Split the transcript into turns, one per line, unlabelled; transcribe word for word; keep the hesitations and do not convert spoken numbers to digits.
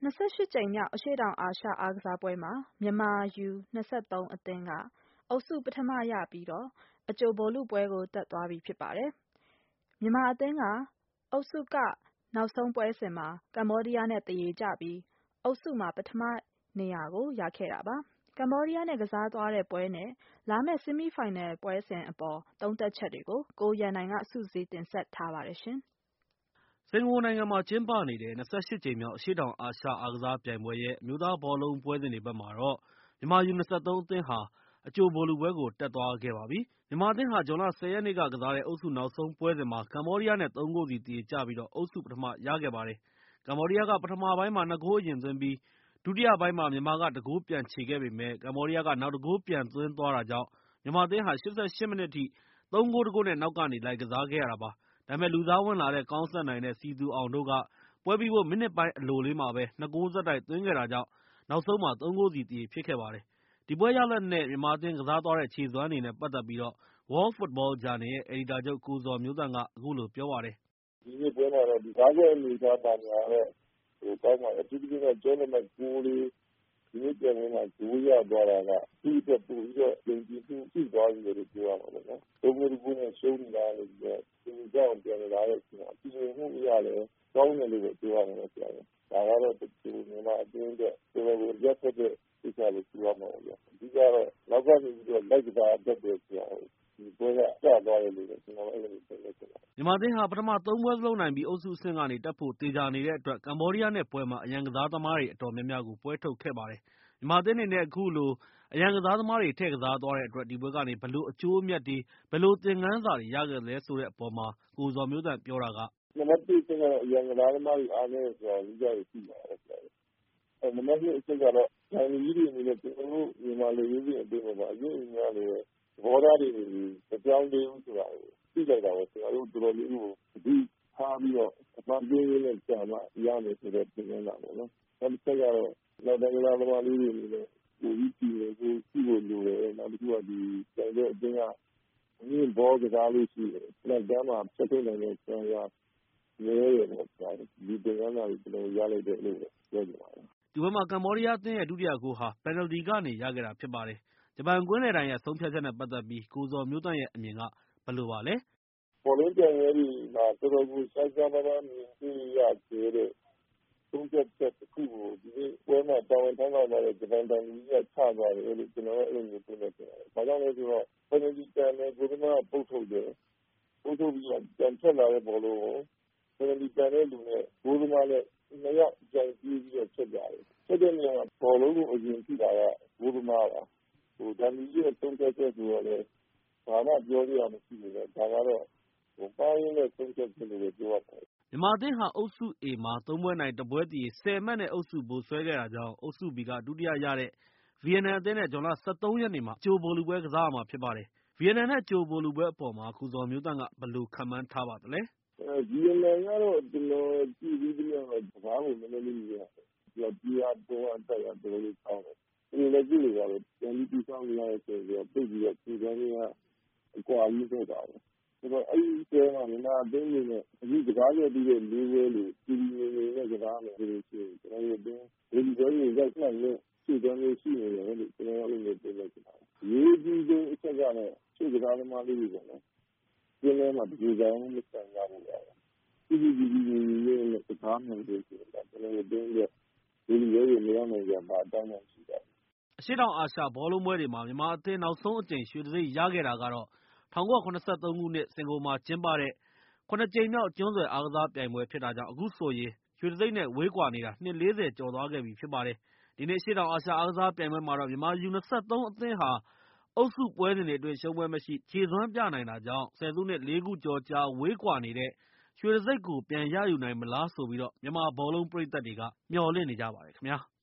၂၈ ကြိမ်မြောက်အရှေ့တောင်အာရှအားကစားပွဲမှာမြန်မာ ယူ ၂၃ အသင်းကအုပ်စုပထမရပြီးတော့အကြိုဗိုလ်လုပွဲကိုတက်သွားပြီဖြစ်ပါတယ်။ မြန်မာအသင်းကအုပ်စုကနောက်ဆုံးပွဲစဉ်မှာကမ္ဘောဒီးယားနဲ့သရေကျပြီးအုပ်စုမှာပထမနေရာကိုရခဲ့တာပါ။ ကမ္ဘောဒီးယားနဲ့ကစားသွားတဲ့ပွဲနဲ့လာမယ့်ဆီမီဖိုင်နယ်ပွဲစဉ်အပေါ်သုံးသပ်ချက်တွေကိုကိုရန်နိုင်ကစုစည်းတင်ဆက်ထားပါတယ်ရှင်။
စင်ကာပူနိုင်ငံမှာကျင်းပနေတဲ့ ၂၈ ကြိမ်မြောက်အရှေ့တောင်အာရှအားကစားပြိုင်ပွဲရဲ့အမျိုးသားဘောလုံးပွဲစဉ်တွေဘက်မှာတော့မြန်မာ ယူ ၂၃ အသင်းဟာအကြိုဗိုလ်လုပွဲကိုတက်သွားခဲ့ပါပြီ။ မြန်မာအသင်းဟာ ဇွန်လ ၁၀ ရက်နေ့ကကစားတဲ့အုပ်စုနောက်ဆုံးပွဲစဉ်မှာ ကမ္ဘောဒီးယားနဲ့ သုံး ဂိုးစီသရေကျပြီးအုပ်စုပထမရခဲ့ပါတယ်။ ကမ္ဘောဒီးယားက ပထမပိုင်းမှာ နှစ် ဂိုးအရင်သွင်းပြီး ဒုတိယပိုင်းမှာ မြန်မာက ၁ ဂိုးပြန်ချေခဲ့ပေမယ့် ကမ္ဘောဒီးယားက နောက်တဂိုးပြန်သွင်းသွားတာကြောင့် မြန်မာအသင်းဟာ ၈၈ မိနစ်အထိ သုံး ဂိုး ၁ ဂိုး နဲ့ နောက်ကနေလိုက်ကစားခဲ့ရတာပါ။ ဒါပေမဲ့ လူစားဝင်လာတဲ့ ကောင်းဆက်နိုင်နဲ့ စည်သူအောင်တို့က ပွဲပြီးဖို့ မိနစ်ပိုင်းအလိုလေးမှာပဲ နှစ် ဂိုးဆက်တိုက်သွင်းခဲ့တာကြောင့် နောက်ဆုံးမှာ သုံး ဂိုးစီ သရေဖြစ်ခဲ့ပါတယ်။ ဒီပွဲရလဒ်နဲ့ မြန်မာအသင်းကစားသွားတဲ့ခြေစွမ်းတွေနဲ့ပတ်သက်ပြီး World Football Journal ရဲ့ အယ်ဒီတာချုပ် ကိုဇော်မျိုးသန့်က အခုလိုပြောပါတယ်
။ “ဒီနေ့ပွဲမှာတော့ကစားကွက်အနေအထားသာညာတော့ကောင်းပါတယ်။ အထူးသဖြင့်တော့ကျောလက်မှတ်ဂိုးလေးဒီနေ့ပြိုင်ပွဲမှာဂိုးရသွားတာကသူ့အတွက်ပိုပြီးတော့ယုံကြည်မှုရှိသွားပြီလို့ပြောရမှာပေါ့နော်။ သုံး ဂိုး ၁ ဂိုး နဲ့ရှုံးနေတာကနေပြီးတော့သရေကျအောင်ပြန်လာတဲ့အချိန်မှာတည်ငြိမ်မှုအရလည်းကောင်းတယ်လို့ပဲပြောရမှာပေါ့ဗျာ။ ဒါကတော့မြန်မာအသင်းအတွက်တော်တော်ကိုအကြပ်ဖြစ်တဲ့ကိစ္စလို့ပြောရမှာပေါ့ဗျာ။ အဓိကတော့နောက်ကနေပြီးတော့လိုက်ကစားတတ်တယ်ဆိုတာကိုဒီပွဲကပြသွားတယ်လို့ကျနော်အဲ့လိုသုံးသပ်ချင်ပါတယ်။ ”
မြန်မာအသင်းဟာ ပထမ သုံး ပွဲစလုံးနိုင်ပြီး အုပ်စုအဆင့်ကနေတက်ဖို့သေချာနေတဲ့အတွက် ကမ္ဘောဒီးယားနဲ့ပွဲမှာ အရန်ကစားသမားတွေအတော်များများကို ပွဲထုတ်ခဲ့ပါတယ်။ မြန်မာအသင်းအနေနဲ့ အခုလိုအရန်ကစားသမားတွေထည့်ကစားသွားတဲ့အတွက် ဒီပွဲကနေ ဘယ်လိုအကျိုးအမြတ်တွေ ဘယ်လိုသင်ခန်းစာတွေရခဲ့သလဲဆိုတဲ့အပေါ်မှာ ကိုဇော်မျိုးသန့်ပြောတာက
နံပါတ် ၁ အချက်ကတော့အရန်ကစားသမားတွေအားနည်းတယ်ဆိုတာကိုလူကြိုက်သိပါတယ်ခင်ဗျ။အဲနံပါတ် ၂ အချက်ကတော့ဒိုင်လူကြီးတွေအနေနဲ့ကျနော်တို့မြန်မာလူမျိုးတွေအသင်းပေါ်မှာအရင့်အရင်ကလည်းသဘောထားတွေမပြောင်းသေးဘူးဆိုတာကိုသိလိုက်တာပေါ့။ကျနော်တို့တော်တော်လေးကိုသတိထားပြီးတော့အမှတ်ပေးရင်းနဲ့ကြာမှရမယ်ဆိုတဲ့သင်ခန်းစာပေါ့နော်။နောက်တစ်ချက်ကတော့နောက်တိုင်းကစားသမားလေးတွေအနေနဲ့ပိုပြီးတည်ငြိမ်မှုရှိဖို့လိုတယ်။နောက်တစ်ခုကဒီပြိုင်ပွဲအသင်းကအမြင့်ဘောကစားလို့ရှိရင်လက်ကမ်းမှာဆက်ထုတ်နိုင်တဲ့စွမ်းရည်နည်းတယ်ပေါ့ဗျာ။ဒီသင်ခန်းစာတွေကျနော်တို့ရလိုက်တယ်လို့ပြောချင်ပါတယ်။
ဒီပွဲမှာကမ္ဘောဒီးယားအသင်းရဲ့ဒုတိယဂိုးဟာပယ်နယ်တီကနေရခဲ့တာဖြစ်ပါတယ်။ဂျပန်ကွင်းလယ်တိုင်ရဲ့ဆုံးဖြတ်ချက်နဲ့ပတ်သက်ပြီး ကိုဇော်မျိုးသန့်ရဲ့အမြင်ကဘယ်လိုပါလဲ
။ဘောလုံးပြိုင်ပွဲတွေမှာတော်တော်ကိုရှားရှားပါးပါးမြင်တွေ့ရခဲ့တဲ့ဆုံးဖြတ်ချက်တစ်ခုကိုဒီနေ့ပွဲမှာတာဝန်ထမ်းဆောင်တဲ့ဂျပန်တိုင်းကြီးကချသွားတယ်လို့ကျွန်တော်အဲ့လိုမျိုးပြောနေတယ်။ဘာကြောင့်လဲဆိုတော့ပယ်နယ်တီတန်တဲ့ကိုယ်သမားပုတ်ထုတ်တယ်။ပုတ်ထုတ်ပြီးတော့ပြန်ထွက်လာတဲ့ဘောလုံးကိုပယ်နယ်တီတန်တဲ့လူနဲ့ကိုယ်သမားနဲ့နှစ်ယောက်ကြိုင်ပြီးပြီးတော့ချက်ကြတယ်။ချက်တဲ့နေရာမှာဘောလုံးကိုအရင်ထိတာကကိုယ်သမားပါ။ဟိုဒန်ဒီကြီးရဲ့ဆုံးဖြတ်ချက်ဆိုတော့လေဘာမှပြောစရာမရှိဘူးလေဒါကတော့ဟိုပိုင်းရင်းနဲ့ဆုံးဖြတ်ချက်လို့ပဲပြောရမှာ
။မြန်မာအသင်းဟာအုပ်စု A မှာသုံးပွဲနိုင်တစ်ပွဲသရေဆယ်မှတ်နဲ့အုပ်စုဗိုလ်စွဲခဲ့တာကြောင့်အုပ်စု B ကဒုတိယရတဲ့ဗီယက်နမ်အသင်းနဲ့ဇွန်လ ၁၃ ရက်နေ့မှာအကြိုဗိုလ်လုပွဲကစားရမှာဖြစ်ပါတယ်။ဗီယက်နမ်နဲ့အကြိုဗိုလ်လုပွဲအပေါ်မှာကိုဇော်မျိုးသန့်ကဘယ်လိုခန့်မှန်းထားပါသလဲ
။အဲဗီယက်နမ်ကတော့ကျွန်တော်ကြည့်ပြီးတဲ့အခါကစားဖို့နည်းနည်းလေးမြင်ရတယ်။ဒီကပြေးအားတွန်းအားတက်ရတော်တော်လေးကောင်းတယ်။ဒီလည်းကြည့်လို့ရတယ်။ပြန်ပြီးပြီးဆောင်ရတဲ့ဆိုတော့ပြည့်ပြီးတော့ခြေစမ်းကြီးကအကွာကြီးဖြစ်တာပဲ။ဆိုတော့အဲ့ဒီတဲမှာမြန်မာအသင်းတွေနဲ့အခုကစားခဲ့ပြီးတဲ့လေးပွဲလို့ပြည်ပြည်ငြိမ်ငြိမ်နဲ့ကစားမယ်ဆိုလို့ရှိရင်ကျွန်တော်တို့အသင်းဒီလိုပွဲတွေရောက်နိုင်တဲ့ခြေစမ်းလေးရှိနေတယ်လို့ကျွန်တော်အဲ့လိုမျိုးပြောလိုက်ချင်ပါတယ်။ရေးကြီးဆုံးအချက်ကတော့ခြေကစားသမားလေးတွေပေါ့နော်။ဒီနေ့မှာဒီဇိုင်းမဆန်ရဘူးလား။ပြည်ပြည်ပြည်ပြည်လေးနဲ့ကစားမယ်လို့ဆိုတော့ကျွန်တော်တို့အသင်းရဲ့ဒီလိုရွေးမရနိုင်ကြပါအတိုင်းရှိတယ်
။အရှေ့တောင်အာရှဘောလုံးပွဲတွေမှာမြန်မာအသင်းနောက်ဆုံးအကြိမ်ရွှေတံဆိပ်ရခဲ့တာကတော့၁၉၇၃ ခုနှစ်စင်ကာပူမှာကျင်းပတဲ့ ခုနစ်ကြိမ်မြောက်ကျွန်းဆွယ်အားကစားပြိုင်ပွဲဖြစ်တာကြောင့်အခုဆိုရင်ရွှေတံဆိပ်နဲ့ဝေးကွာနေတာနှစ် ၄၀ ကျော်သွားခဲ့ပြီဖြစ်ပါတယ်။ဒီနေ့အရှေ့တောင်အာရှအားကစားပြိုင်ပွဲမှာတော့မြန်မာ ယူ ၂၃ အသင်းဟာအုပ်စုပွဲစဉ်တွေအတွင်းရှုံးပွဲမရှိခြေစွမ်းပြနိုင်တာကြောင့် ဆယ်စုနှစ် လေးခုကျော်ကြာဝေးကွာနေတဲ့ရွှေတံဆိပ်ကိုပြန်ရယူနိုင်မလားဆိုပြီး မြန်မာဘောလုံးပရိသတ်တွေကမျှော်လင့်နေကြပါတယ်ခင်ဗျာ။